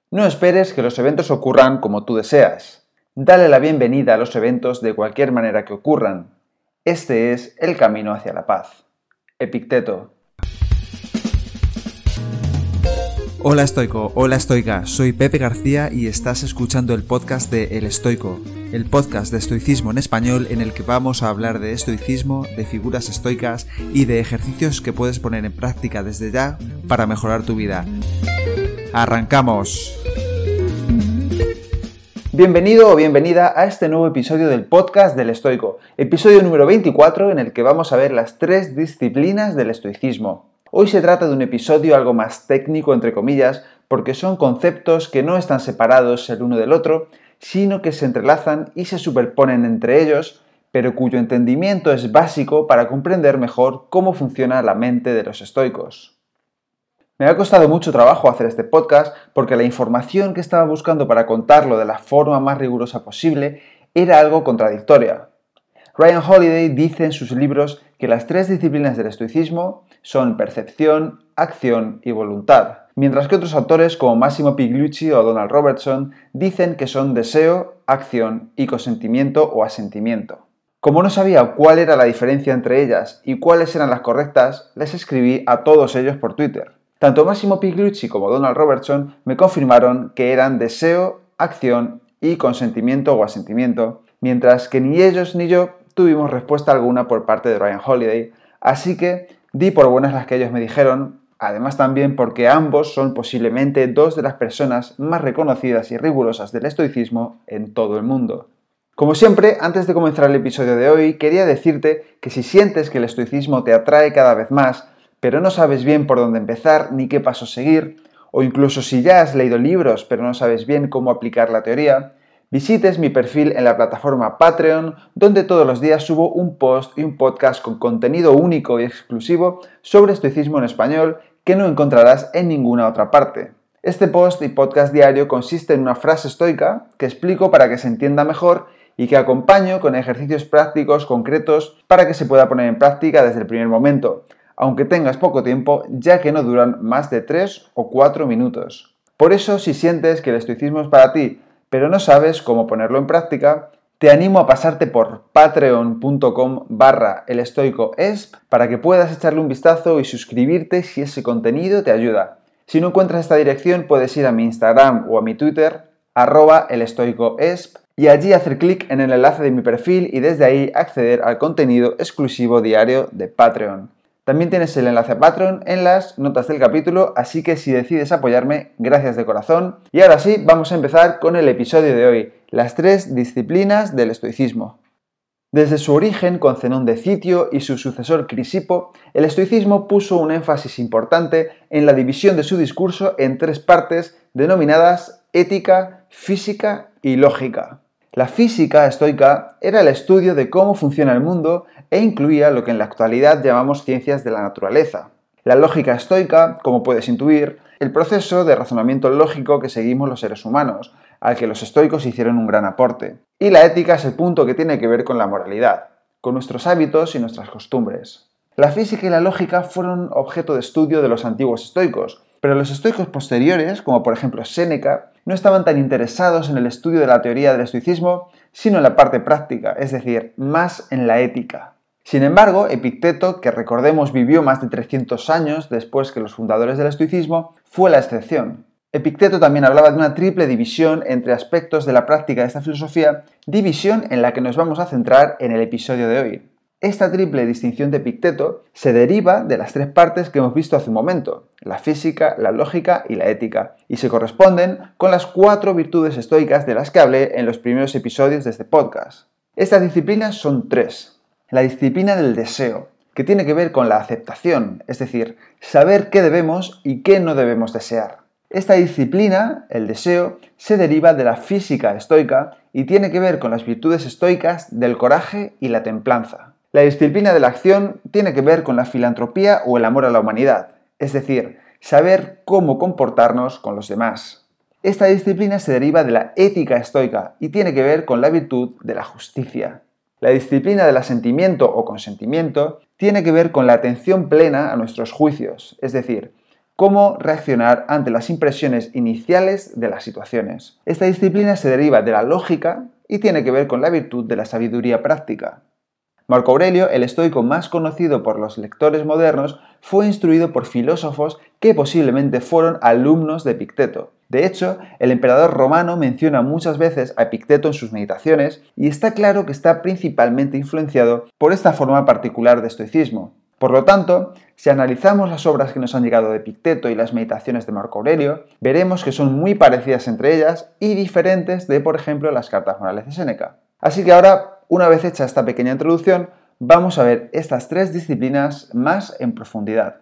No esperes que los eventos ocurran como tú deseas. Dale la bienvenida a los eventos de cualquier manera que ocurran. Este es el camino hacia la paz. Epicteto. Hola estoico, hola estoica, soy Pepe García y estás escuchando el podcast de El Estoico, el podcast de estoicismo en español en el que vamos a hablar de estoicismo, de figuras estoicas y de ejercicios que puedes poner en práctica desde ya para mejorar tu vida. ¡Arrancamos! Bienvenido o bienvenida a este nuevo episodio del podcast del Estoico, episodio número 24 en el que vamos a ver las 3 disciplinas del estoicismo. Hoy se trata de un episodio algo más técnico, entre comillas, porque son conceptos que no están separados el uno del otro, sino que se entrelazan y se superponen entre ellos, pero cuyo entendimiento es básico para comprender mejor cómo funciona la mente de los estoicos. Me ha costado mucho trabajo hacer este podcast porque la información que estaba buscando para contarlo de la forma más rigurosa posible era algo contradictoria. Ryan Holiday dice en sus libros que las 3 disciplinas del estoicismo son percepción, acción y voluntad, mientras que otros autores como Massimo Pigliucci o Donald Robertson dicen que son deseo, acción y consentimiento o asentimiento. Como no sabía cuál era la diferencia entre ellas y cuáles eran las correctas, les escribí a todos ellos por Twitter. Tanto Massimo Pigliucci como Donald Robertson me confirmaron que eran deseo, acción y consentimiento o asentimiento, mientras que ni ellos ni yo tuvimos respuesta alguna por parte de Ryan Holiday, así que di por buenas las que ellos me dijeron, además también porque ambos son posiblemente 2 de las personas más reconocidas y rigurosas del estoicismo en todo el mundo. Como siempre, antes de comenzar el episodio de hoy, quería decirte que si sientes que el estoicismo te atrae cada vez más, pero no sabes bien por dónde empezar ni qué pasos seguir, o incluso si ya has leído libros pero no sabes bien cómo aplicar la teoría, visites mi perfil en la plataforma Patreon, donde todos los días subo un post y un podcast con contenido único y exclusivo sobre estoicismo en español que no encontrarás en ninguna otra parte. Este post y podcast diario consiste en una frase estoica que explico para que se entienda mejor y que acompaño con ejercicios prácticos concretos para que se pueda poner en práctica desde el primer momento, aunque tengas poco tiempo, ya que no duran más de 3 o 4 minutos. Por eso, si sientes que el estoicismo es para ti, pero no sabes cómo ponerlo en práctica, te animo a pasarte por patreon.com/elestoicoesp para que puedas echarle un vistazo y suscribirte si ese contenido te ayuda. Si no encuentras esta dirección, puedes ir a mi Instagram o a mi Twitter, @elestoicoesp, y allí hacer clic en el enlace de mi perfil y desde ahí acceder al contenido exclusivo diario de Patreon. También tienes el enlace a Patreon en las notas del capítulo, así que si decides apoyarme, gracias de corazón. Y ahora sí, vamos a empezar con el episodio de hoy, las 3 disciplinas del estoicismo. Desde su origen con Zenón de Citio y su sucesor Crisipo, el estoicismo puso un énfasis importante en la división de su discurso en 3 partes denominadas ética, física y lógica. La física estoica era el estudio de cómo funciona el mundo e incluía lo que en la actualidad llamamos ciencias de la naturaleza. La lógica estoica, como puedes intuir, el proceso de razonamiento lógico que seguimos los seres humanos, al que los estoicos hicieron un gran aporte. Y la ética es el punto que tiene que ver con la moralidad, con nuestros hábitos y nuestras costumbres. La física y la lógica fueron objeto de estudio de los antiguos estoicos, pero los estoicos posteriores, como por ejemplo Séneca, no estaban tan interesados en el estudio de la teoría del estoicismo, sino en la parte práctica, es decir, más en la ética. Sin embargo, Epicteto, que recordemos vivió más de 300 años después que los fundadores del estoicismo, fue la excepción. Epicteto también hablaba de una triple división entre aspectos de la práctica de esta filosofía, división en la que nos vamos a centrar en el episodio de hoy. Esta triple distinción de Epicteto se deriva de las 3 partes que hemos visto hace un momento, la física, la lógica y la ética, y se corresponden con las 4 virtudes estoicas de las que hablé en los primeros episodios de este podcast. Estas disciplinas son 3. La disciplina del deseo, que tiene que ver con la aceptación, es decir, saber qué debemos y qué no debemos desear. Esta disciplina, el deseo, se deriva de la física estoica y tiene que ver con las virtudes estoicas del coraje y la templanza. La disciplina de la acción tiene que ver con la filantropía o el amor a la humanidad, es decir, saber cómo comportarnos con los demás. Esta disciplina se deriva de la ética estoica y tiene que ver con la virtud de la justicia. La disciplina del asentimiento o consentimiento tiene que ver con la atención plena a nuestros juicios, es decir, cómo reaccionar ante las impresiones iniciales de las situaciones. Esta disciplina se deriva de la lógica y tiene que ver con la virtud de la sabiduría práctica. Marco Aurelio, el estoico más conocido por los lectores modernos, fue instruido por filósofos que posiblemente fueron alumnos de Epicteto. De hecho, el emperador romano menciona muchas veces a Epicteto en sus meditaciones y está claro que está principalmente influenciado por esta forma particular de estoicismo. Por lo tanto, si analizamos las obras que nos han llegado de Epicteto y las meditaciones de Marco Aurelio, veremos que son muy parecidas entre ellas y diferentes de, por ejemplo, las cartas morales de Séneca. Así que ahora, una vez hecha esta pequeña introducción, vamos a ver estas tres disciplinas más en profundidad.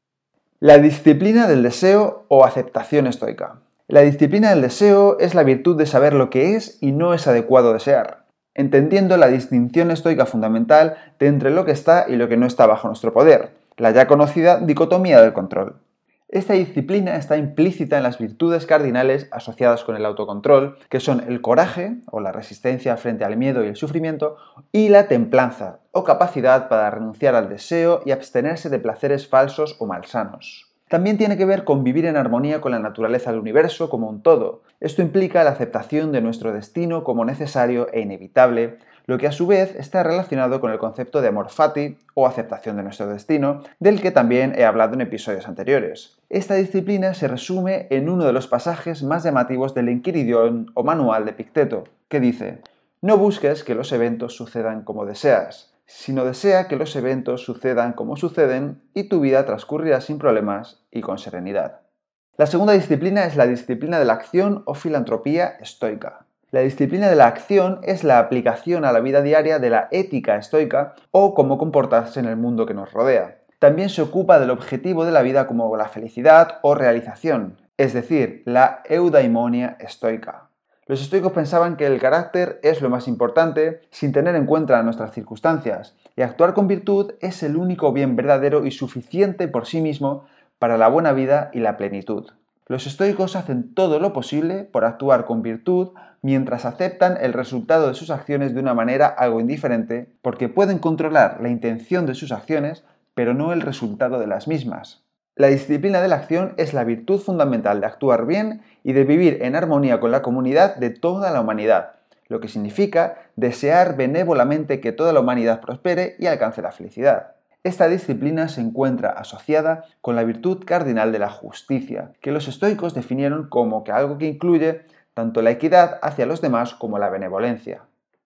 La disciplina del deseo o aceptación estoica. La disciplina del deseo es la virtud de saber lo que es y no es adecuado desear, entendiendo la distinción estoica fundamental de entre lo que está y lo que no está bajo nuestro poder, la ya conocida dicotomía del control. Esta disciplina está implícita en las virtudes cardinales asociadas con el autocontrol, que son el coraje, o la resistencia frente al miedo y el sufrimiento, y la templanza, o capacidad para renunciar al deseo y abstenerse de placeres falsos o malsanos. También tiene que ver con vivir en armonía con la naturaleza del universo como un todo. Esto implica la aceptación de nuestro destino como necesario e inevitable, lo que a su vez está relacionado con el concepto de amor fati o aceptación de nuestro destino, del que también he hablado en episodios anteriores. Esta disciplina se resume en uno de los pasajes más llamativos del Enquiridión o manual de Epicteto, que dice: «No busques que los eventos sucedan como deseas, sino desea que los eventos sucedan como suceden y tu vida transcurrirá sin problemas y con serenidad». La segunda disciplina es la disciplina de la acción o filantropía estoica. La disciplina de la acción es la aplicación a la vida diaria de la ética estoica o cómo comportarse en el mundo que nos rodea. También se ocupa del objetivo de la vida como la felicidad o realización, es decir, la eudaimonia estoica. Los estoicos pensaban que el carácter es lo más importante sin tener en cuenta nuestras circunstancias, y actuar con virtud es el único bien verdadero y suficiente por sí mismo para la buena vida y la plenitud. Los estoicos hacen todo lo posible por actuar con virtud mientras aceptan el resultado de sus acciones de una manera algo indiferente, porque pueden controlar la intención de sus acciones, pero no el resultado de las mismas. La disciplina de la acción es la virtud fundamental de actuar bien y de vivir en armonía con la comunidad de toda la humanidad, lo que significa desear benévolamente que toda la humanidad prospere y alcance la felicidad. Esta disciplina se encuentra asociada con la virtud cardinal de la justicia, que los estoicos definieron como algo que incluye tanto la equidad hacia los demás como la benevolencia.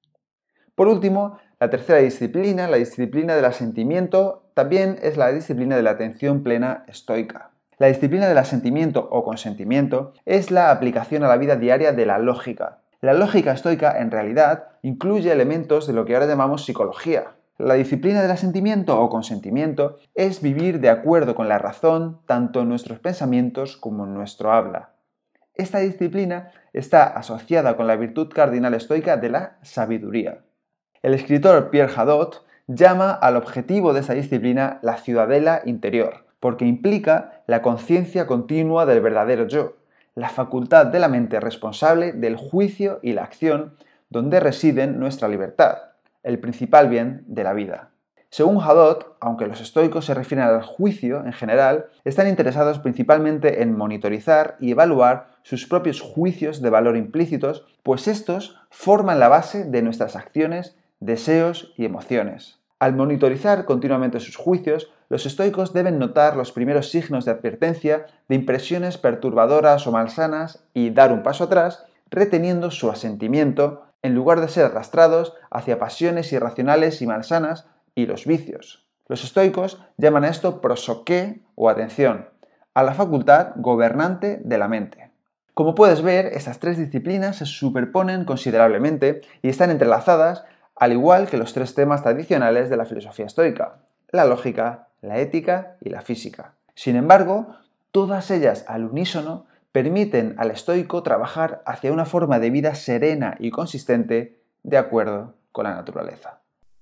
Por último, la tercera disciplina, la disciplina del asentimiento, también es la disciplina de la atención plena estoica. La disciplina del asentimiento o consentimiento es la aplicación a la vida diaria de la lógica. La lógica estoica, en realidad, incluye elementos de lo que ahora llamamos psicología. La disciplina del asentimiento o consentimiento es vivir de acuerdo con la razón tanto en nuestros pensamientos como en nuestro habla. Esta disciplina está asociada con la virtud cardinal estoica de la sabiduría. El escritor Pierre Hadot llama al objetivo de esta disciplina la ciudadela interior, porque implica la conciencia continua del verdadero yo, la facultad de la mente responsable del juicio y la acción, donde residen nuestra libertad, el principal bien de la vida. Según Hadot, aunque los estoicos se refieren al juicio en general, están interesados principalmente en monitorizar y evaluar sus propios juicios de valor implícitos, pues estos forman la base de nuestras acciones, deseos y emociones. Al monitorizar continuamente sus juicios, los estoicos deben notar los primeros signos de advertencia de impresiones perturbadoras o malsanas y dar un paso atrás, reteniendo su asentimiento, en lugar de ser arrastrados hacia pasiones irracionales y malsanas y los vicios. Los estoicos llaman a esto prosoké o atención, a la facultad gobernante de la mente. Como puedes ver, estas tres disciplinas se superponen considerablemente y están entrelazadas, al igual que los tres temas tradicionales de la filosofía estoica: la lógica, la ética y la física. Sin embargo, todas ellas al unísono permiten al estoico trabajar hacia una forma de vida serena y consistente de acuerdo con la naturaleza.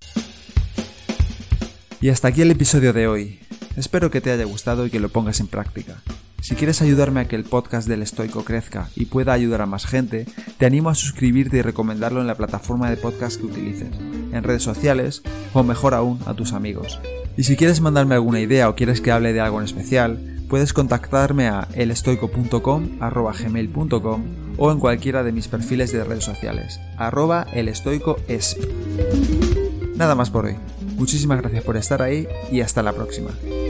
Y hasta aquí el episodio de hoy. Espero que te haya gustado y que lo pongas en práctica. Si quieres ayudarme a que el podcast del Estoico crezca y pueda ayudar a más gente, te animo a suscribirte y recomendarlo en la plataforma de podcast que utilices, en redes sociales o mejor aún a tus amigos. Y si quieres mandarme alguna idea o quieres que hable de algo en especial, Puedes contactarme a elestoico.com@gmail.com o en cualquiera de mis perfiles de redes sociales, @elestoicoesp. Nada más por hoy. Muchísimas gracias por estar ahí y hasta la próxima.